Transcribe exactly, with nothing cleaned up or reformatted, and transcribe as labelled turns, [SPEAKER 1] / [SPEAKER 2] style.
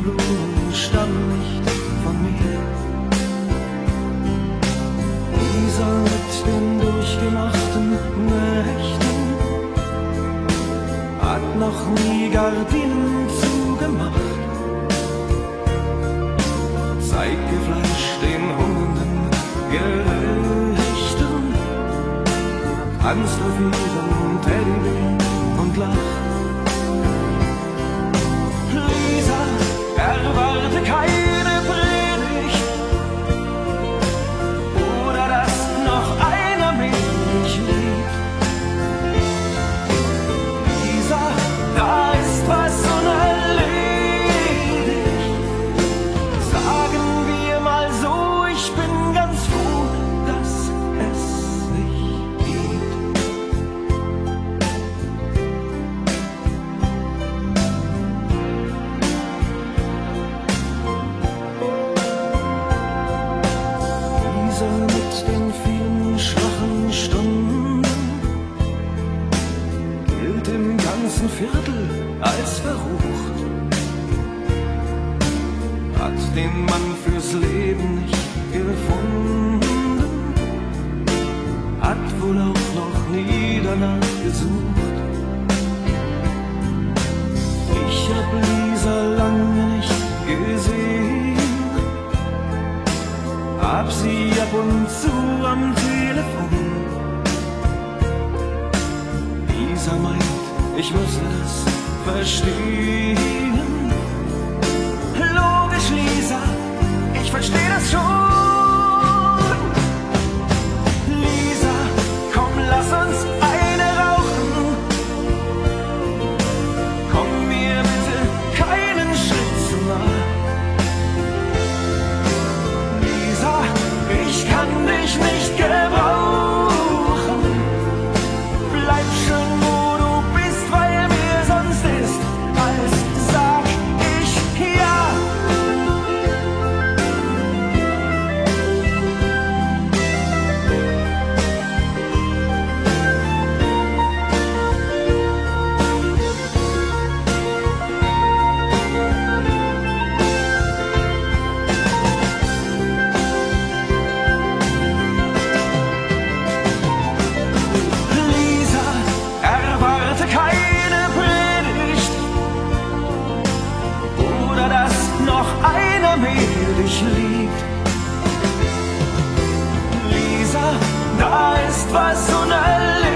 [SPEAKER 1] Blumen stammen nicht von mir. Lisa mit den durchgemachten Nächten hat noch nie Gardinen zugemacht, zeigt ihr Fleisch den hungernden Gerechten, tanzt auf ihrem Teddybär und lacht. Lisa, erwarte keine Predigt oder dass noch einer mich liebt. Lisa, da ist was unerledigt. Sagen wir mal so, ich bin ganz froh, dass es dich gibt. Lisa mit den vielen schwachen Stunden gilt im ganzen Viertel als verrucht, hat den Mann fürs Leben nicht gefunden, hat wohl auch noch nie danach gesucht. Ich hab Lisa lange nicht gesehen, hab sie ab und zu am Telefon. Lisa meint, ich müsse das verstehen. Logisch, Lisa, ich verstehe das schon. Lisa, komm, lass uns eine rauchen. Komm mir bitte keinen Schritt zu nah. Lisa, ich kann dich nicht gebrauchen. Bleib schön, wo du bist, weil mir sonst ist, als sag ich ja. Lisa, erwarte keine Predigt oder dass noch einer mehr dich liebt. Lisa, da ist was unerledigt.